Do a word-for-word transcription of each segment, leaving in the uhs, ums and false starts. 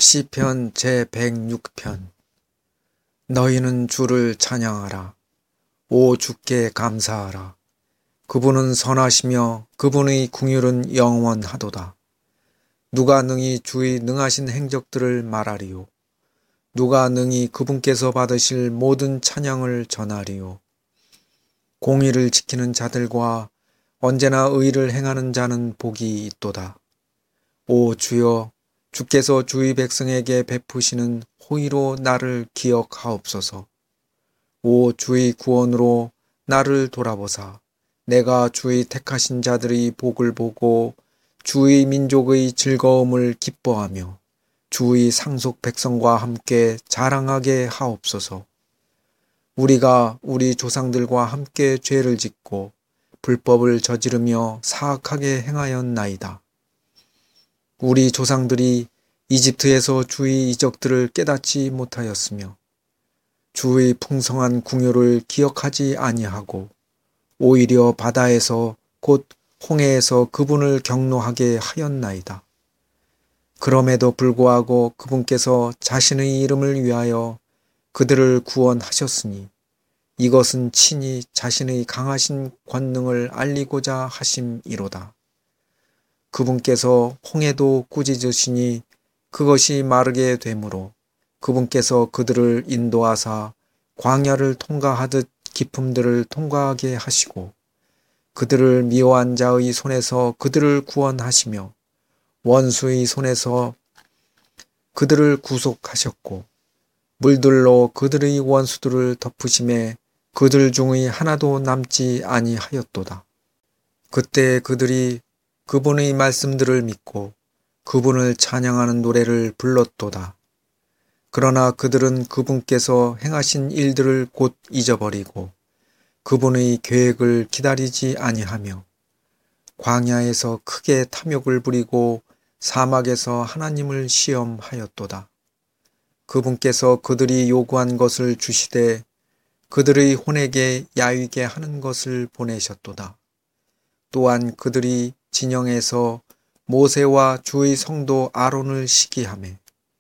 시편 제백육 편. 너희는 주를 찬양하라. 오 주께 감사하라. 그분은 선하시며 그분의 긍휼은 영원하도다. 누가 능히 주의 능하신 행적들을 말하리요. 누가 능히 그분께서 받으실 모든 찬양을 전하리요. 공의를 지키는 자들과 언제나 의를 행하는 자는 복이 있도다. 오 주여, 주께서 주의 백성에게 베푸시는 호의로 나를 기억하옵소서. 오 주의 구원으로 나를 돌아보사 내가 주의 택하신 자들의 복을 보고 주의 민족의 즐거움을 기뻐하며 주의 상속 백성과 함께 자랑하게 하옵소서. 우리가 우리 조상들과 함께 죄를 짓고 불법을 저지르며 사악하게 행하였나이다. 우리 조상들이 이집트에서 주의 이적들을 깨닫지 못하였으며 주의 풍성한 긍휼을 기억하지 아니하고 오히려 바다에서 곧 홍해에서 그분을 경노하게 하였나이다. 그럼에도 불구하고 그분께서 자신의 이름을 위하여 그들을 구원하셨으니 이것은 친히 자신의 강하신 권능을 알리고자 하심이로다. 그분께서 홍해도 꾸짖으시니 그것이 마르게 되므로 그분께서 그들을 인도하사 광야를 통과하듯 깊음들을 통과하게 하시고 그들을 미워한 자의 손에서 그들을 구원하시며 원수의 손에서 그들을 구속하셨고 물들로 그들의 원수들을 덮으심에 그들 중의 하나도 남지 아니하였도다. 그때 그들이 그분의 말씀들을 믿고 그분을 찬양하는 노래를 불렀도다. 그러나 그들은 그분께서 행하신 일들을 곧 잊어버리고 그분의 계획을 기다리지 아니하며 광야에서 크게 탐욕을 부리고 사막에서 하나님을 시험하였도다. 그분께서 그들이 요구한 것을 주시되 그들의 혼에게 야위게 하는 것을 보내셨도다. 또한 그들이 진영에서 모세와 주의 성도 아론을 시기하매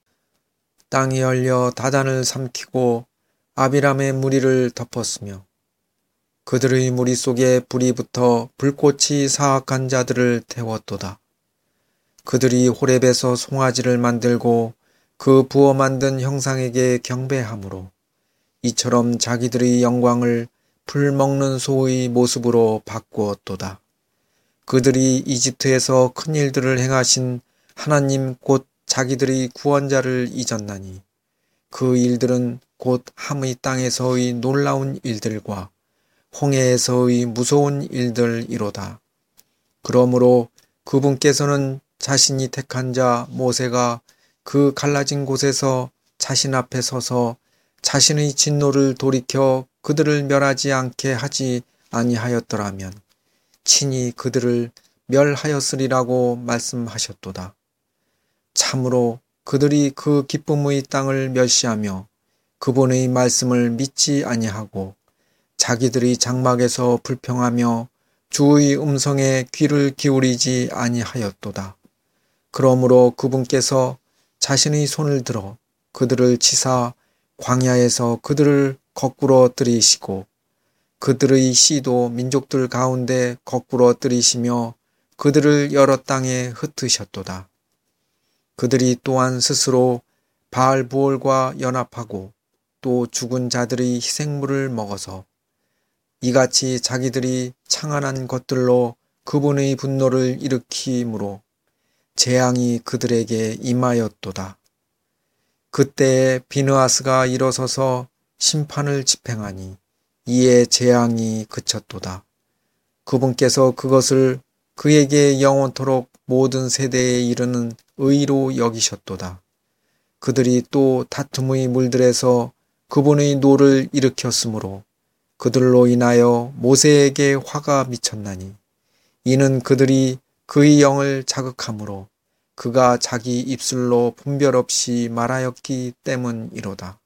땅이 열려 다단을 삼키고 아비람의 무리를 덮었으며 그들의 무리 속에 불이 붙어 불꽃이 사악한 자들을 태웠도다. 그들이 호렙에서 송아지를 만들고 그 부어 만든 형상에게 경배함으로 이처럼 자기들의 영광을 풀 먹는 소의 모습으로 바꾸었도다. 그들이 이집트에서 큰 일들을 행하신 하나님 곧 자기들의 구원자를 잊었나니 그 일들은 곧 함의 땅에서의 놀라운 일들과 홍해에서의 무서운 일들이로다. 그러므로 그분께서는 자신이 택한 자 모세가 그 갈라진 곳에서 자신 앞에 서서 자신의 진노를 돌이켜 그들을 멸하지 않게 하지 아니하였더라면 친히 그들을 멸하였으리라고 말씀하셨도다. 참으로 그들이 그 기쁨의 땅을 멸시하며 그분의 말씀을 믿지 아니하고 자기들의 장막에서 불평하며 주의 음성에 귀를 기울이지 아니하였도다. 그러므로 그분께서 자신의 손을 들어 그들을 치사 광야에서 그들을 거꾸로 들이시고 그들의 씨도 민족들 가운데 거꾸로 들이시며 그들을 여러 땅에 흩으셨도다. 그들이 또한 스스로 바알부올과 연합하고 또 죽은 자들의 희생물을 먹어서 이같이 자기들이 창안한 것들로 그분의 분노를 일으키므로 재앙이 그들에게 임하였도다. 그때에 비느하스가 일어서서 심판을 집행하니 이에 재앙이 그쳤도다. 그분께서 그것을 그에게 영원토록 모든 세대에 이르는 의로 여기셨도다. 그들이 또 다툼의 물들에서 그분의 노를 일으켰으므로 그들로 인하여 모세에게 화가 미쳤나니 이는 그들이 그의 영을 자극함으로 그가 자기 입술로 분별 없이 말하였기 때문이로다.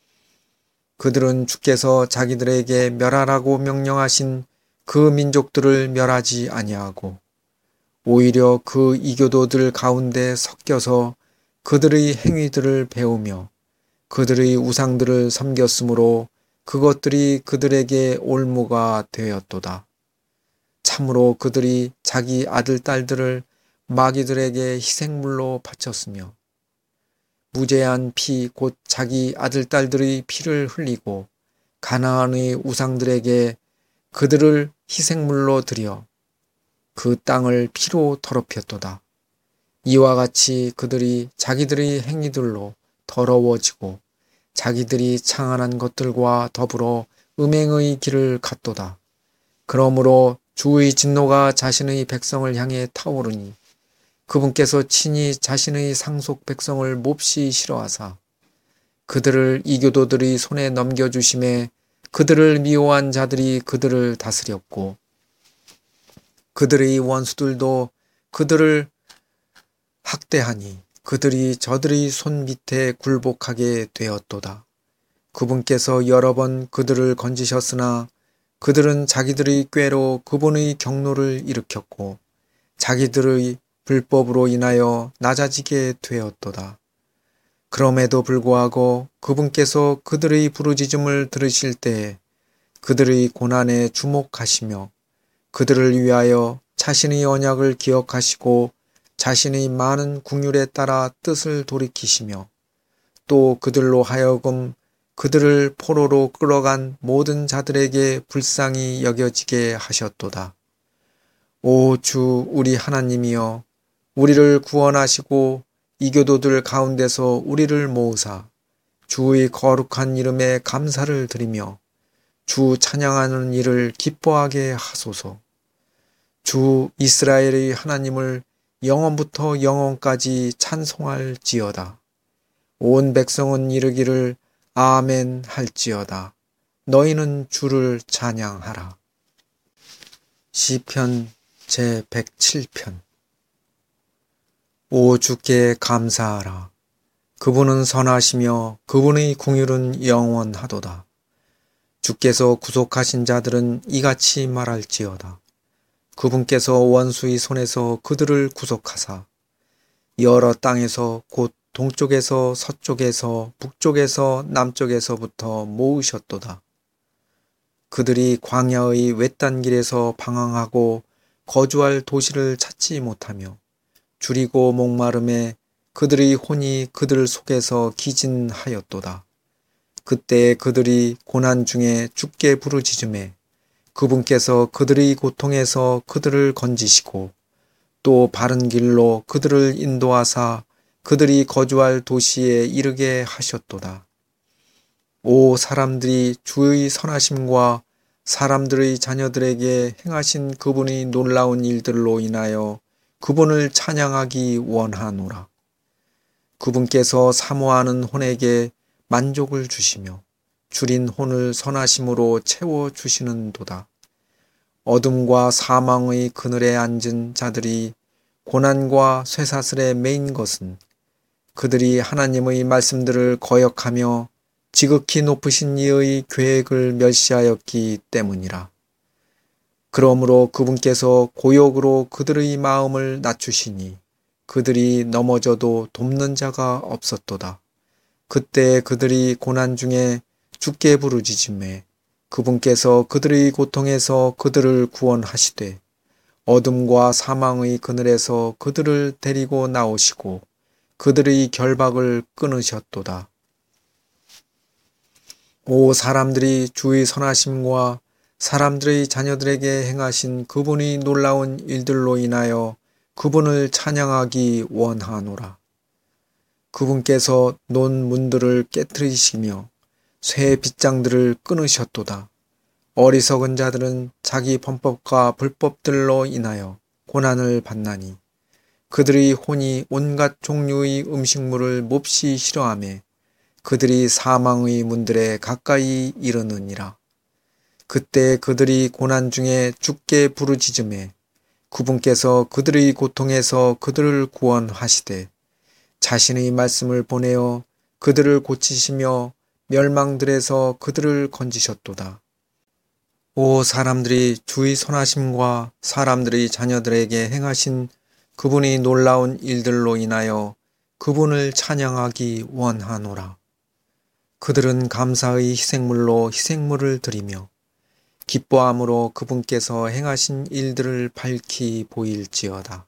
그들은 주께서 자기들에게 멸하라고 명령하신 그 민족들을 멸하지 아니하고 오히려 그 이교도들 가운데 섞여서 그들의 행위들을 배우며 그들의 우상들을 섬겼으므로 그것들이 그들에게 올무가 되었도다. 참으로 그들이 자기 아들, 딸들을 마귀들에게 희생물로 바쳤으며 무죄한 피 곧 자기 아들, 딸들의 피를 흘리고 가나안의 우상들에게 그들을 희생물로 드려 그 땅을 피로 더럽혔도다. 이와 같이 그들이 자기들의 행위들로 더러워지고 자기들이 창안한 것들과 더불어 음행의 길을 갔도다. 그러므로 주의 진노가 자신의 백성을 향해 타오르니 그분께서 친히 자신의 상속 백성을 몹시 싫어하사 그들을 이교도들의 손에 넘겨주심에 그들을 미워한 자들이 그들을 다스렸고 그들의 원수들도 그들을 학대하니 그들이 저들의 손 밑에 굴복하게 되었도다. 그분께서 여러 번 그들을 건지셨으나 그들은 자기들의 꾀로 그분의 경노를 일으켰고 자기들의 불법으로 인하여 낮아지게 되었도다. 그럼에도 불구하고 그분께서 그들의 부르짖음을 들으실 때에 그들의 고난에 주목하시며 그들을 위하여 자신의 언약을 기억하시고 자신의 많은 긍휼에 따라 뜻을 돌이키시며 또 그들로 하여금 그들을 포로로 끌어간 모든 자들에게 불쌍히 여겨지게 하셨도다. 오 주 우리 하나님이여 우리를 구원하시고 이교도들 가운데서 우리를 모으사 주의 거룩한 이름에 감사를 드리며 주 찬양하는 일을 기뻐하게 하소서. 주 이스라엘의 하나님을 영원부터 영원까지 찬송할지어다. 온 백성은 이르기를 아멘 할지어다. 너희는 주를 찬양하라. 시편 제백칠 편. 오 주께 감사하라. 그분은 선하시며 그분의 긍휼은 영원하도다. 주께서 구속하신 자들은 이같이 말할지어다. 그분께서 원수의 손에서 그들을 구속하사 여러 땅에서 곧 동쪽에서 서쪽에서 북쪽에서 남쪽에서부터 모으셨도다. 그들이 광야의 외딴 길에서 방황하고 거주할 도시를 찾지 못하며 줄이고 목마름에 그들의 혼이 그들 속에서 기진하였도다. 그때 그들이 고난 중에 주께 부르짖음에 그분께서 그들의 고통에서 그들을 건지시고 또 바른 길로 그들을 인도하사 그들이 거주할 도시에 이르게 하셨도다. 오 사람들이 주의 선하심과 사람들의 자녀들에게 행하신 그분의 놀라운 일들로 인하여 그분을 찬양하기 원하노라. 그분께서 사모하는 혼에게 만족을 주시며 줄인 혼을 선하심으로 채워주시는도다. 어둠과 사망의 그늘에 앉은 자들이 고난과 쇠사슬에 매인 것은 그들이 하나님의 말씀들을 거역하며 지극히 높으신 이의 계획을 멸시하였기 때문이라. 그러므로 그분께서 고역으로 그들의 마음을 낮추시니 그들이 넘어져도 돕는 자가 없었도다. 그때 그들이 고난 중에 주께 부르짖음에 그분께서 그들의 고통에서 그들을 구원하시되 어둠과 사망의 그늘에서 그들을 데리고 나오시고 그들의 결박을 끊으셨도다. 오 사람들이 주의 선하심과 사람들의 자녀들에게 행하신 그분의 놀라운 일들로 인하여 그분을 찬양하기 원하노라. 그분께서 논 문들을 깨뜨리시며 쇠 빗장들을 끊으셨도다. 어리석은 자들은 자기 범법과 불법들로 인하여 고난을 받나니 그들의 혼이 온갖 종류의 음식물을 몹시 싫어하며 그들이 사망의 문들에 가까이 이르느니라. 그때 그들이 고난 중에 주께 부르짖음에 그분께서 그들의 고통에서 그들을 구원하시되 자신의 말씀을 보내어 그들을 고치시며 멸망들에서 그들을 건지셨도다. 오 사람들이 주의 선하심과 사람들의 자녀들에게 행하신 그분이 놀라운 일들로 인하여 그분을 찬양하기 원하노라. 그들은 감사의 희생물로 희생물을 드리며 기뻐함으로 그분께서 행하신 일들을 밝히 보일지어다.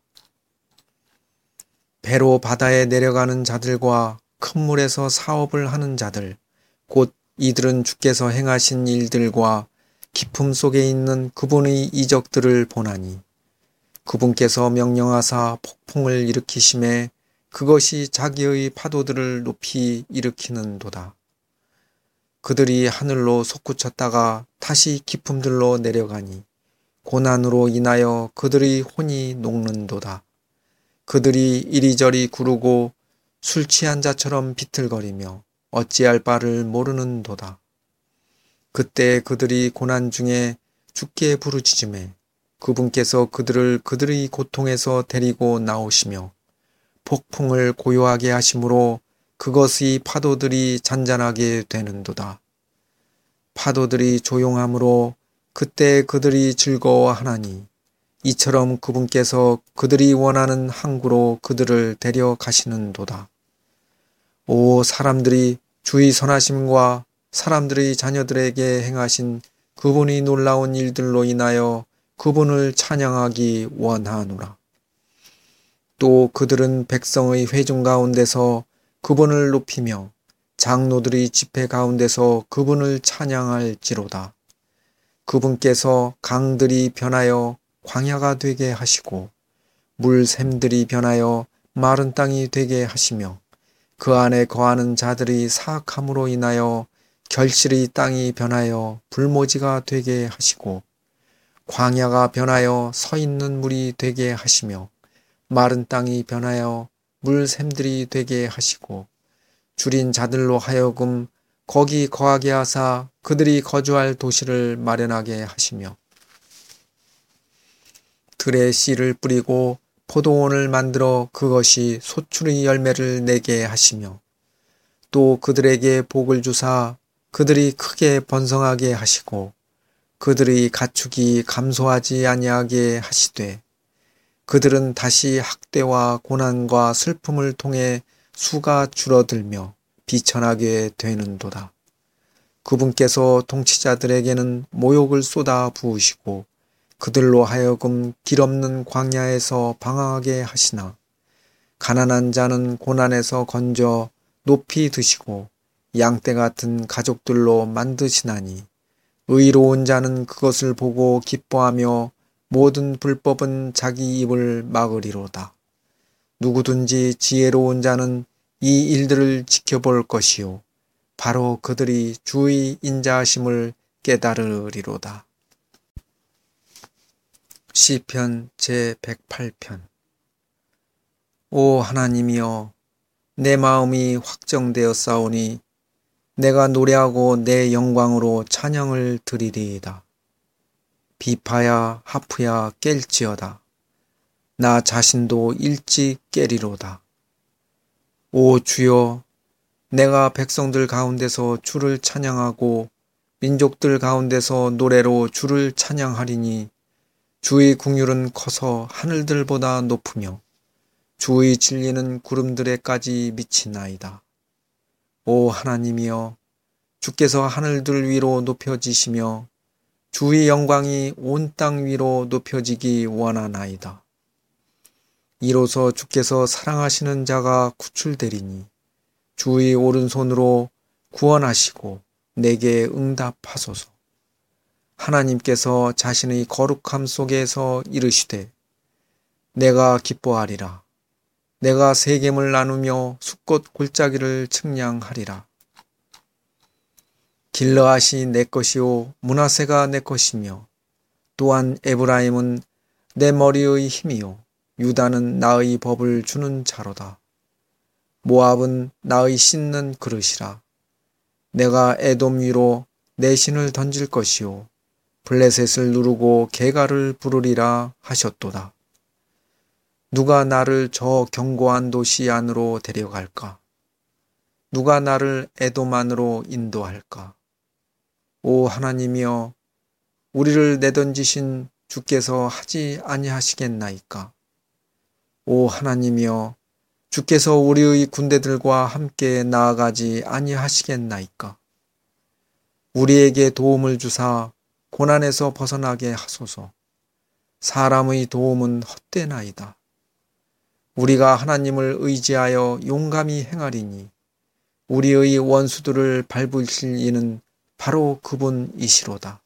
배로 바다에 내려가는 자들과 큰 물에서 사업을 하는 자들, 곧 이들은 주께서 행하신 일들과 기품 속에 있는 그분의 이적들을 보나니 그분께서 명령하사 폭풍을 일으키심에 그것이 자기의 파도들을 높이 일으키는도다. 그들이 하늘로 솟구쳤다가 다시 기품들로 내려가니 고난으로 인하여 그들의 혼이 녹는도다. 그들이 이리저리 구르고 술 취한 자처럼 비틀거리며 어찌할 바를 모르는도다. 그때 그들이 고난 중에 주께 부르짖음에 그분께서 그들을 그들의 고통에서 데리고 나오시며 폭풍을 고요하게 하심으로 그것의 파도들이 잔잔하게 되는도다. 파도들이 조용함으로 그때 그들이 즐거워하나니 이처럼 그분께서 그들이 원하는 항구로 그들을 데려가시는도다. 오 사람들이 주의 선하심과 사람들의 자녀들에게 행하신 그분이 놀라운 일들로 인하여 그분을 찬양하기 원하노라. 또 그들은 백성의 회중 가운데서 그분을 높이며 장로들의 집회 가운데서 그분을 찬양할지로다. 그분께서 강들이 변하여 광야가 되게 하시고 물샘들이 변하여 마른 땅이 되게 하시며 그 안에 거하는 자들이 사악함으로 인하여 결실의 땅이 변하여 불모지가 되게 하시고 광야가 변하여 서 있는 물이 되게 하시며 마른 땅이 변하여 물샘들이 되게 하시고 줄인 자들로 하여금 거기 거하게 하사 그들이 거주할 도시를 마련하게 하시며 들에 씨를 뿌리고 포도원을 만들어 그것이 소출의 열매를 내게 하시며 또 그들에게 복을 주사 그들이 크게 번성하게 하시고 그들의 가축이 감소하지 아니하게 하시되 그들은 다시 학대와 고난과 슬픔을 통해 수가 줄어들며 비천하게 되는도다. 그분께서 통치자들에게는 모욕을 쏟아 부으시고 그들로 하여금 길 없는 광야에서 방황하게 하시나 가난한 자는 고난에서 건져 높이 드시고 양떼 같은 가족들로 만드시나니 의로운 자는 그것을 보고 기뻐하며 모든 불법은 자기 입을 막으리로다. 누구든지 지혜로운 자는 이 일들을 지켜볼 것이요 바로 그들이 주의 인자하심을 깨달으리로다. 시편 제백팔 편. 오 하나님이여 내 마음이 확정되었사오니 내가 노래하고 내 영광으로 찬양을 드리리이다. 비파야 하프야 깰지어다. 나 자신도 일찍 깨리로다. 오 주여 내가 백성들 가운데서 주를 찬양하고 민족들 가운데서 노래로 주를 찬양하리니 주의 긍휼은 커서 하늘들보다 높으며 주의 진리는 구름들에까지 미치나이다. 오 하나님이여 주께서 하늘들 위로 높여지시며 주의 영광이 온 땅 위로 높여지기 원하나이다. 이로써 주께서 사랑하시는 자가 구출되리니 주의 오른손으로 구원하시고 내게 응답하소서. 하나님께서 자신의 거룩함 속에서 이르시되 내가 기뻐하리라. 내가 세겜을 나누며 숫꽃 골짜기를 측량하리라. 길르앗이 내 것이요 므낫세가 내 것이며 또한 에브라임은 내 머리의 힘이요 유다는 나의 법을 주는 자로다. 모압은 나의 씻는 그릇이라. 내가 에돔 위로 내 신을 던질 것이요 블레셋을 누르고 개가를 부르리라 하셨도다. 누가 나를 저 견고한 도시 안으로 데려갈까? 누가 나를 에돔 안으로 인도할까? 오 하나님이여 우리를 내던지신 주께서 하지 아니하시겠나이까? 오 하나님이여 주께서 우리의 군대들과 함께 나아가지 아니하시겠나이까. 우리에게 도움을 주사 고난에서 벗어나게 하소서. 사람의 도움은 헛되나이다. 우리가 하나님을 의지하여 용감히 행하리니 우리의 원수들을 밟으실 이는 바로 그분이시로다.